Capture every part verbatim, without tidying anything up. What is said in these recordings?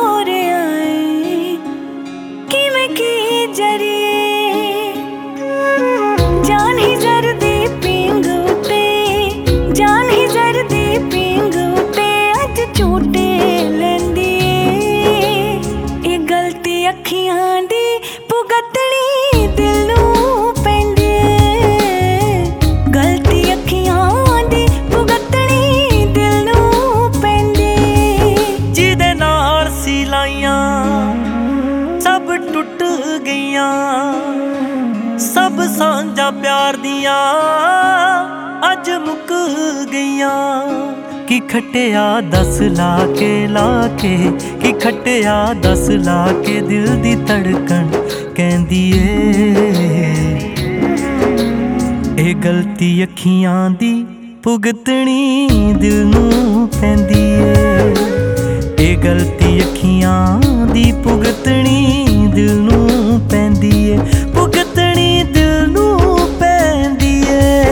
ਰਿਹਾ ਏ ਕਿਵੇਂ ਕੀ ਜਰੀਏ। ਜਾਨ ਹੀ ਜ਼ਰਦੀ ਪਿੰਗ ਉਤੇ, ਜਾਨ ਹੀ ਜ਼ਰਦੀ ਪਿੰਗ ਉਤੇ ਅੱਜ ਝੂਟੇ ਲੈਂਦੀ ਏ। ਇਹ ਗਲਤੀ ਅੱਖੀਆਂ ਦੀ ਭੁਗਤਣੀ ਦਿਲ ਨੂੰ ਪੈਂਦੀ ਏ। ਗਲਤੀ ਅੱਖੀਆਂ ਦੀ ਭੁਗਤਣੀ ਦਿਲ ਨੂੰ ਪੈਂਦੀ। ਜਿਹਦੇ ਨਾਲ ਸੀ ਲਾਈਆਂ ਸਭ ਟੁੱਟ ਗਈਆਂ, ਸਭ ਸਾਂਝਾਂ ਪਿਆਰ ਦੀਆਂ ਅੱਜ ਮੁੱਕ ਗਈਆਂ। ਕੀ ਖੱਟਿਆ ਦੱਸ ਲਾ ਕੇ ਲਾ ਕੇ, ਕੀ ਖੱਟਿਆ ਦੱਸ ਲਾ ਕੇ ਦਿਲ ਦੀ ਧੜਕਣ ਕਹਿੰਦੀ ਏ। ਇਹ ਗਲਤੀ ਅੱਖੀਆਂ ਦੀ ਭੁਗਤਣੀ ਦਿਲ ਨੂੰ ਪੈਂਦੀ ਏ। ਇਹ ਗਲਤੀ ਅੱਖੀਆਂ ਦੀ ਭੁਗਤਣੀ ਦਿਲ ਨੂੰ ਪੈਂਦੀ ਏ, ਭੁਗਤਣੀ ਦਿਲ ਨੂੰ ਪੈਂਦੀ ਏ।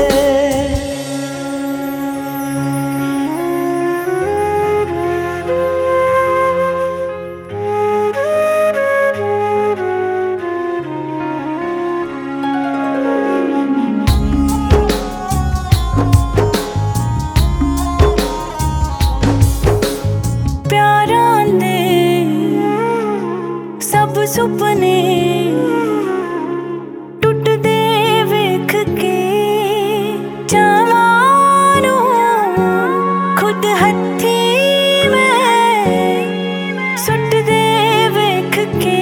ਪਿਆਰਾਂ ਦੇ ਸਭ ਸੁਪਨੇ ਟੁੱਟਦੇ ਵੇਖ ਕੇ, ਚਾਵਾਂ ਨੂੰ ਖੁਦ ਹੱਥੀਂ ਮੈਂ ਸੁੱਟਦੇ ਵੇਖ ਕੇ।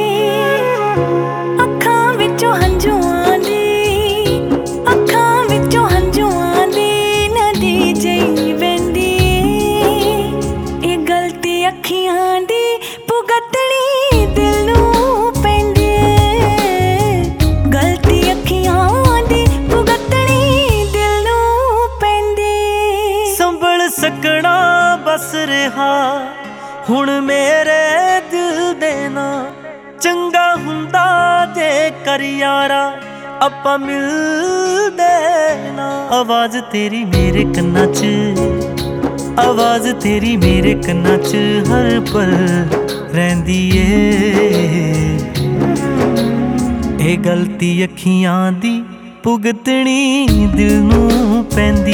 ਅੱਖਾਂ ਵਿੱਚੋਂ ਹੰਝੂਆਂ ਦੀ, ਅੱਖਾਂ ਵਿੱਚੋਂ ਹੰਝੂਆਂ ਦੀ ਨਦੀ ਜਿਹੀ ਵਹਿੰਦੀ। ਇਹ ਗਲਤੀ ਅੱਖੀਆਂ ਦੀ ਭੁਗਤਣੀ ਦਿਲ ਨੂੰ ਪੈਂਦੀ ਏ। ਗਲਤੀ ਅੱਖੀਆਂ ਦੀ ਭੁਗਤਣੀ ਦਿਲ ਨੂੰ ਪੈਂਦੀ। ਸੰਭਲ ਸਕਣਾ ਬਸ ਰਿਹਾ ਹੁਣ ਮੇਰੇ ਦਿਲ ਦੇ ਨਾਲ। ਚੰਗਾ ਹੁੰਦਾ ਜੇ ਕਰ ਯਾਰਾ ਆਪਾਂ ਮਿਲਦੇ ਨਾ। ਆਵਾਜ਼ ਤੇਰੀ ਮੇਰੇ ਕੰਨਾਂ 'ਚ, ਆਵਾਜ਼ ਤੇਰੀ ਮੇਰੇ ਕੰਨਾਂ 'ਚ ਹਰ ਪਲ ਰਹਿੰਦੀ ਏ। ਇਹ ਗਲਤੀ ਅੱਖੀਆਂ ਦੀ ਭੁਗਤਣੀ ਦਿਲ ਨੂੰ ਪੈਂਦੀ